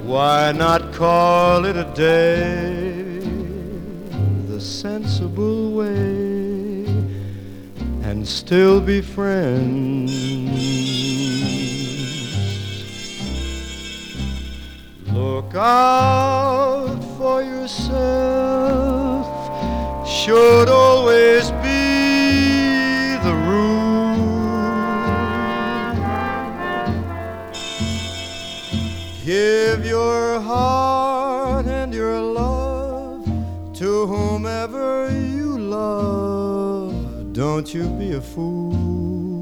Why not call it a day the sensible way and still be friends? Look out for yourself should always be the rule. Give your heart and your love to whomever you love. Don't you be a fool.